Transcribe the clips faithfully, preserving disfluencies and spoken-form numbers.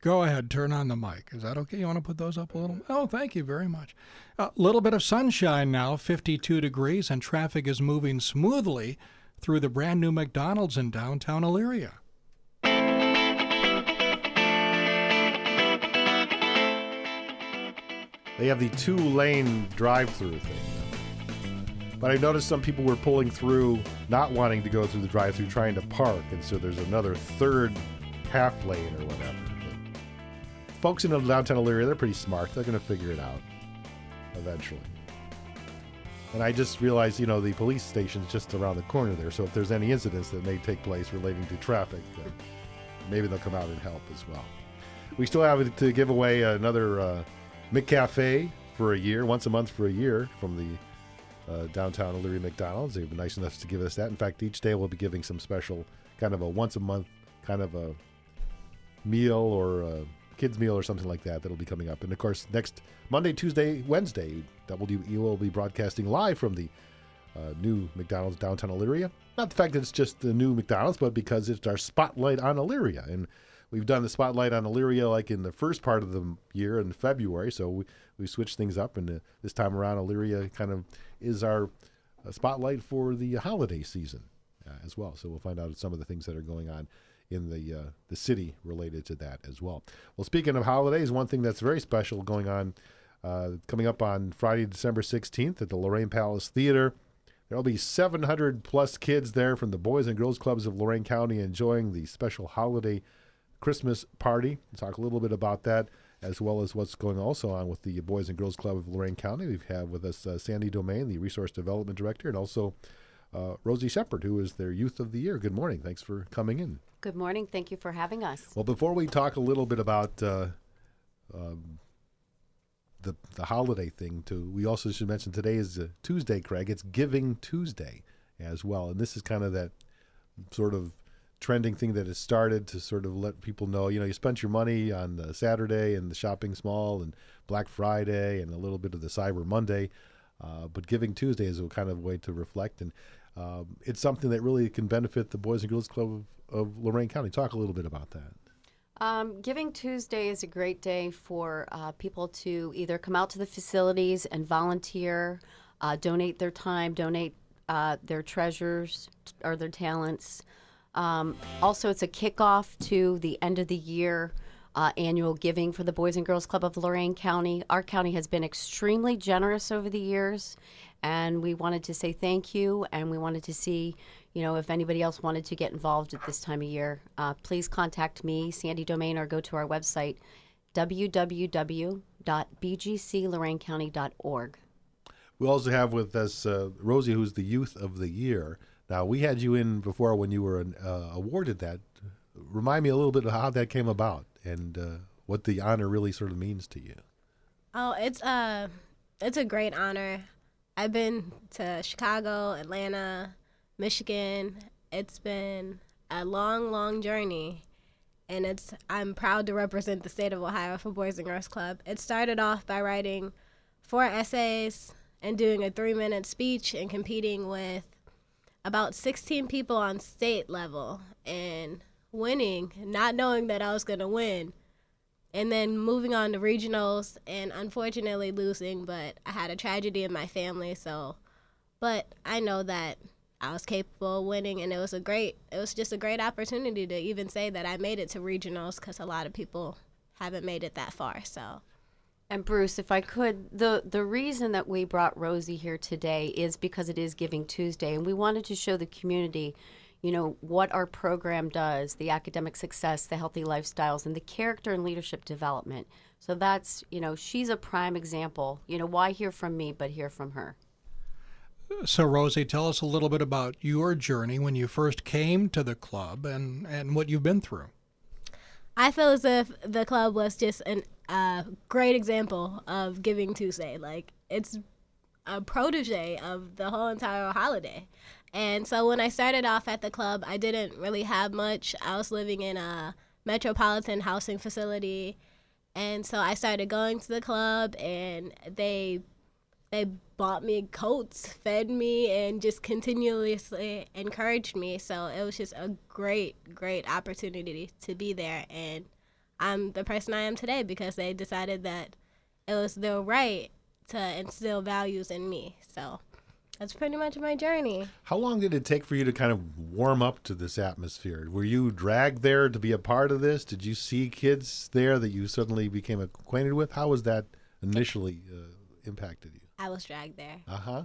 Go ahead, turn on the mic. Is that okay? You want to put those up a little? Oh, thank you very much. A little bit of sunshine now, fifty-two degrees, and traffic is moving smoothly through the brand new McDonald's in downtown Elyria. They have the two-lane drive-through thing. But I noticed some people were pulling through, not wanting to go through the drive-through, trying to park, and so there's another third half lane or whatever. But folks in downtown Elyria, they're pretty smart. They're going to figure it out eventually. And I just realized, you know, the police station's just around the corner there, so if there's any incidents that may take place relating to traffic, uh, maybe they'll come out and help as well. We still have to give away another uh, McCafe for a year, once a month for a year from the Uh, downtown Elyria McDonald's. They've been nice enough to give us that. In fact, each day we'll be giving some special kind of a once a month kind of a meal or a kids meal or something like that that'll be coming up. And of course, next Monday, Tuesday, Wednesday, W E will be broadcasting live from the uh, new McDonald's downtown Elyria. Not the fact that it's just the new McDonald's, but because it's our Spotlight on Elyria. And we've done the Spotlight on Elyria like in the first part of the year in February, so we, we switched things up, and uh, this time around Elyria kind of is our uh, spotlight for the holiday season uh, as well. So we'll find out some of the things that are going on in the uh, the city related to that as well. Well, speaking of holidays, one thing that's very special going on uh, coming up on Friday, December sixteenth at the Lorraine Palace Theater. There will be seven hundred plus kids there from the Boys and Girls Clubs of Lorain County enjoying the special holiday Christmas party. We'll talk a little bit about that, as well as what's going also on with the Boys and Girls Club of Lorain County. We have with us uh, Sandy Domain, the Resource Development Director, and also uh, Rosie Shepard, who is their Youth of the Year. Good morning. Thanks for coming in. Good morning. Thank you for having us. Well, before we talk a little bit about uh, um, the the holiday thing, too, we also should mention today is uh, Tuesday, Craig. It's Giving Tuesday as well, and this is kind of that sort of trending thing that has started to sort of let people know, you know, you spent your money on uh, Saturday and the shopping mall and Black Friday and a little bit of the Cyber Monday, uh, but Giving Tuesday is a kind of way to reflect, and um, it's something that really can benefit the Boys and Girls Club of, of Lorain County. Talk a little bit about that. Um, Giving Tuesday is a great day for uh, people to either come out to the facilities and volunteer, uh, donate their time, donate uh, their treasures or their talents. Um, also, it's a kickoff to the end of the year uh, annual giving for the Boys and Girls Club of Lorain County. Our county has been extremely generous over the years, and we wanted to say thank you, and we wanted to see, you know, if anybody else wanted to get involved at this time of year. Uh, please contact me, Sandy Domain, or go to our website, w w w dot b g c lorain county dot org. We also have with us uh, Rosie, who's the Youth of the Year. Now, we had you in before when you were uh, awarded that. Remind me a little bit of how that came about and uh, what the honor really sort of means to you. Oh, it's a, it's a great honor. I've been to Chicago, Atlanta, Michigan. It's been a long, long journey, and it's I'm proud to represent the state of Ohio for Boys and Girls Club. It started off by writing four essays and doing a three-minute speech and competing with about sixteen people on state level and winning, not knowing that I was going to win, and then moving on to regionals and unfortunately losing, but I had a tragedy in my family, so, but I know that I was capable of winning, and it was a great, it was just a great opportunity to even say that I made it to regionals, because a lot of people haven't made it that far, so. And Bruce, if I could, the, the reason that we brought Rosie here today is because it is Giving Tuesday, and we wanted to show the community, you know, what our program does, the academic success, the healthy lifestyles, and the character and leadership development. So that's, you know, she's a prime example. You know, why hear from me, but hear from her? So, Rosie, tell us a little bit about your journey when you first came to the club and, and what you've been through. I feel as if the club was just a uh, great example of Giving Tuesday. Like, it's a protege of the whole entire holiday. And so when I started off at the club, I didn't really have much. I was living in a metropolitan housing facility. And so I started going to the club, and they they bought me coats, fed me, and just continuously encouraged me. So it was just a great, great opportunity to be there. And I'm the person I am today because they decided that it was their right to instill values in me. So that's pretty much my journey. How long did it take for you to kind of warm up to this atmosphere? Were you dragged there to be a part of this? Did you see kids there that you suddenly became acquainted with? How was that initially uh, impacted you? I was dragged there. Uh-huh.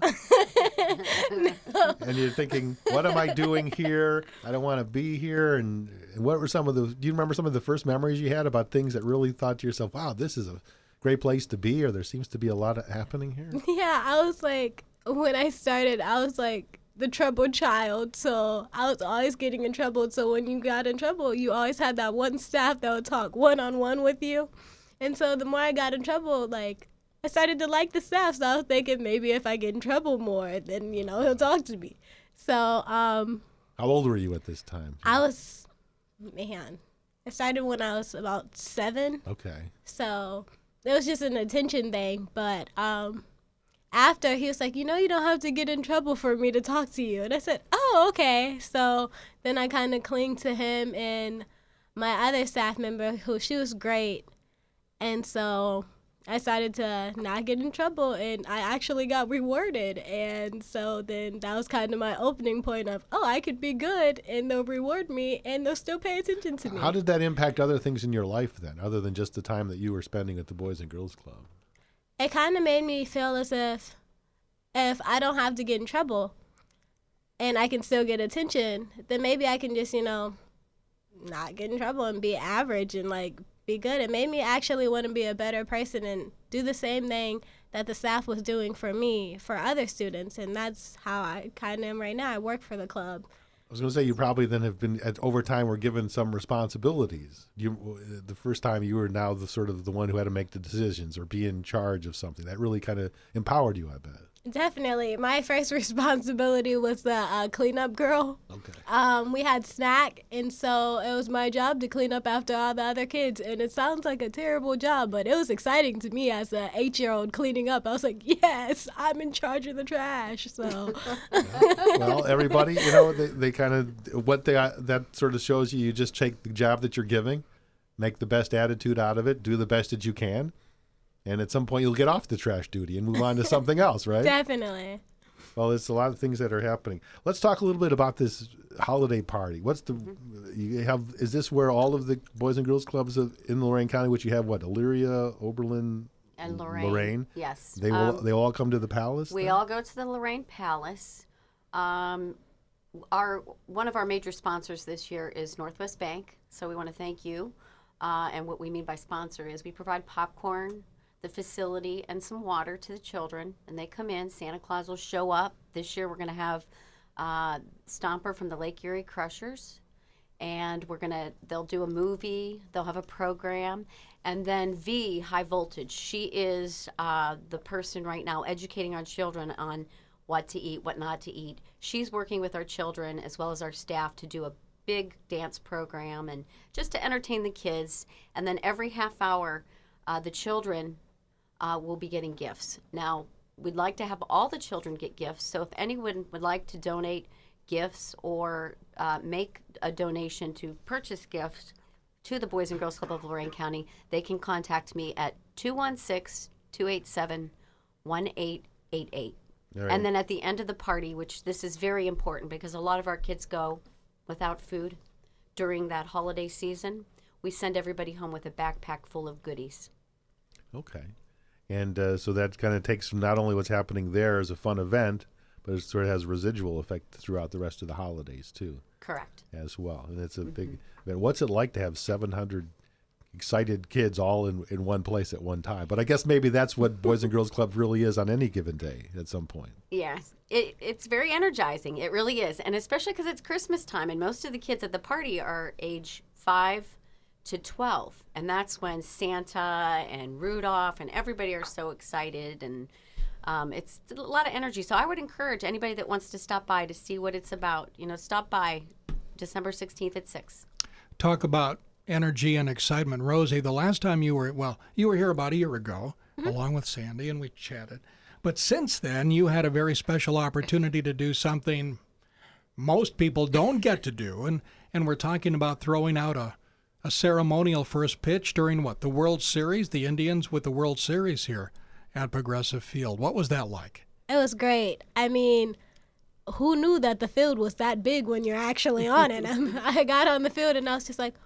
No. And you're thinking, what am I doing here? I don't want to be here. And, and what were some of the, do you remember some of the first memories you had about things that really thought to yourself, wow, this is a great place to be, or there seems to be a lot of happening here? Yeah, I was like, when I started, I was like the troubled child. So I was always getting in trouble. So when you got in trouble, you always had that one staff that would talk one-on-one with you. And so the more I got in trouble, like, I started to like the staff. So I was thinking maybe if I get in trouble more, then, you know, he'll talk to me. So um, How old were you at this time? I was, man, I started when I was about seven. Okay. So it was just an attention thing. But um, after, he was like, you know, you don't have to get in trouble for me to talk to you. And I said, oh, okay. So then I kind of clinged to him and my other staff member, who she was great. And so I started to not get in trouble, and I actually got rewarded. And so then that was kind of my opening point of, oh, I could be good, and they'll reward me, and they'll still pay attention to me. How did that impact other things in your life then, other than just the time that you were spending at the Boys and Girls Club? It kind of made me feel as if if I don't have to get in trouble and I can still get attention, then maybe I can just, you know, not get in trouble and be average and, like, be good. It made me actually want to be a better person and do the same thing that the staff was doing for me, for other students. And that's how I kind of am right now. I work for the club. I was going to say, you probably then have been, at, over time, were given some responsibilities. You, the first time you were now the sort of the one who had to make the decisions or be in charge of something. That really kind of empowered you, I bet. Definitely. My first responsibility was the uh, cleanup girl. Okay. Um, we had snack, and so it was my job to clean up after all the other kids. And it sounds like a terrible job, but it was exciting to me as an eight-year-old cleaning up. I was like, yes, I'm in charge of the trash. So, Well, everybody, you know, they, they kind of, what they, that sort of shows you, you just take the job that you're giving, make the best attitude out of it, do the best that you can. And at some point, you'll get off the trash duty and move on to something else, right? Definitely. Well, it's a lot of things that are happening. Let's talk a little bit about this holiday party. What's the, you have, is this where all of the Boys and Girls Clubs of, in Lorain County, which you have, what, Elyria, Oberlin, And Lorain. Lorain? Yes. They will, Um, they all come to the Palace? We then? all go to the Lorain Palace. Um, our one of our major sponsors this year is Northwest Bank, so we want to thank you. Uh, and what we mean by sponsor is we provide popcorn, the facility, and some water to the children. And they come in. Santa Claus will show up. This year we're going to have uh, Stomper from the Lake Erie Crushers. And we're going to, they'll do a movie. They'll have a program. And then V, High Voltage, she is uh, the person right now educating our children on what to eat, what not to eat. She's working with our children as well as our staff to do a big dance program and just to entertain the kids. And then every half hour, uh, the children uh, will be getting gifts. Now, we'd like to have all the children get gifts. So if anyone would like to donate gifts or uh, make a donation to purchase gifts to the Boys and Girls Club of Lorain County, they can contact me at two one six, two eight seven, one eight eight eight. All right. And then at the end of the party, which this is very important because a lot of our kids go without food during that holiday season, we send everybody home with a backpack full of goodies. Okay. And uh, so that kind of takes from not only what's happening there as a fun event, but it sort of has residual effect throughout the rest of the holidays, too, Correct. as well. And it's a big event. What's it like to have seven hundred excited kids all in, in one place at one time? But I guess maybe that's what Boys and Girls Club really is on any given day at some point. Yes, it, it's very energizing. It really is. And especially because it's Christmas time, and most of the kids at the party are age five to twelve. And that's when Santa and Rudolph and everybody are so excited. And um, it's a lot of energy. So I would encourage anybody that wants to stop by to see what it's about. You know, stop by December sixteenth at six. Talk about energy and excitement. Rosie, the last time you were, well, you were here about a year ago, mm-hmm. along with Sandy, and we chatted. But since then, you had a very special opportunity to do something most people don't get to do, and, and we're talking about throwing out a, a ceremonial first pitch during what? The World Series? The Indians with the World Series here at Progressive Field. What was that like? It was great. I mean, who knew that the field was that big when you're actually on it? I got on the field and I was just like,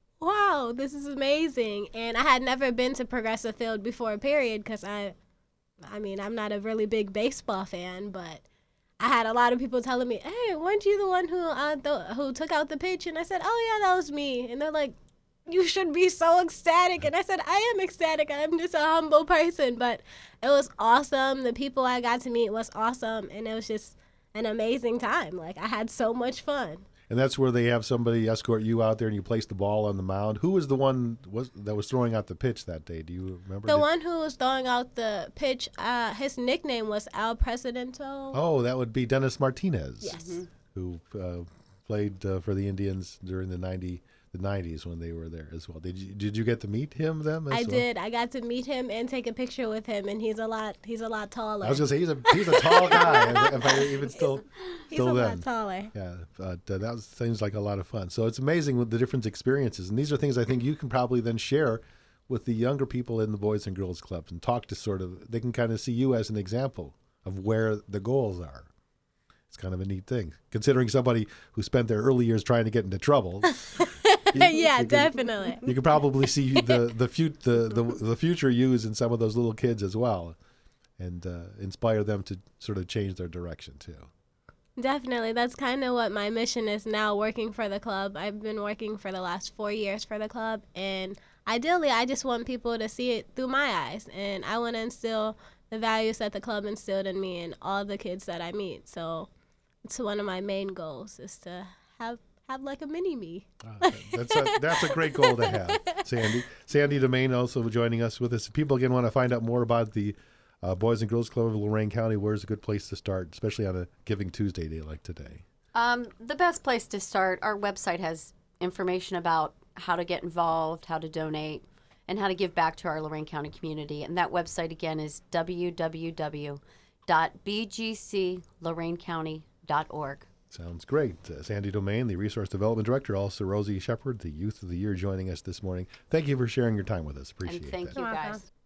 wow, this is amazing. And I had never been to Progressive Field before, period, because I, I mean, I'm not a really big baseball fan, but I had a lot of people telling me, hey, weren't you the one who uh, th- who took out the pitch? And I said, oh, yeah, that was me. And they're like, you should be so ecstatic. And I said, I am ecstatic. I'm just a humble person. But it was awesome. The people I got to meet was awesome. And it was just an amazing time. Like, I had so much fun. And that's where they have somebody escort you out there and you place the ball on the mound. Who was the one was that was throwing out the pitch that day? Do you remember? The Did- one who was throwing out the pitch, uh, his nickname was El Presidento. Oh, that would be Dennis Martinez. Yes. Who uh, played uh, for the Indians during the ninety the nineties when they were there as well. Did you did you get to meet him then? As I well? did. I got to meet him and take a picture with him, and he's a lot. He's a lot taller. I was gonna say he's a he's a tall guy. if, if I even still he's still a then. lot taller. Yeah, but uh, that was, seems like a lot of fun. So it's amazing with the different experiences, and these are things I think you can probably then share with the younger people in the Boys and Girls Clubs and talk to sort of. They can kind of see you as an example of where the goals are. It's kind of a neat thing, considering somebody who spent their early years trying to get into trouble. You, yeah, you can, definitely. You can probably see the the, fut, the the the future yous in some of those little kids as well, and uh, inspire them to sort of change their direction too. Definitely. That's kind of what my mission is now, working for the club. I've been working for the last four years for the club, and ideally I just want people to see it through my eyes, and I want to instill the values that the club instilled in me and all the kids that I meet. So it's one of my main goals is to have have like a mini me. Ah, that's a, that's a great goal to have, Sandy. Sandy Domain also joining us with us. If people again want to find out more about the uh, Boys and Girls Club of Lorain County, where's a good place to start, especially on a Giving Tuesday day like today? Um, the best place to start, our website has information about how to get involved, how to donate, and how to give back to our Lorain County community. And that website again is w w w dot b g c lorain county dot org. Sounds great. Uh, Sandy Domain, the Resource Development Director, also Rosie Shepard, the Youth of the Year, joining us this morning. Thank you for sharing your time with us. Appreciate And thank that. you You're welcome. guys.